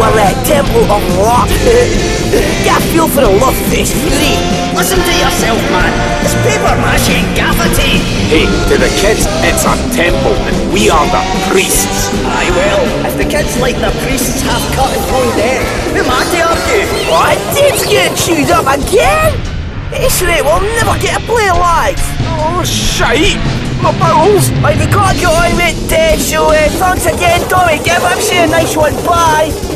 our temple of rock. Get a feel for the love face, Fury. Listen to yourself, man. It's paper mache and gaffer tape. Hey, to the kids, it's a temple, and we are the priests. Aye, well, if the kids like their priests half cut and bone dead, who am I to argue? What? Dave's getting chewed up again? This rate will never get a play alive. Oh, shite! My bowels! Right, we can't get on with it, so thanks again, Tommy. Give him a nice one. Bye.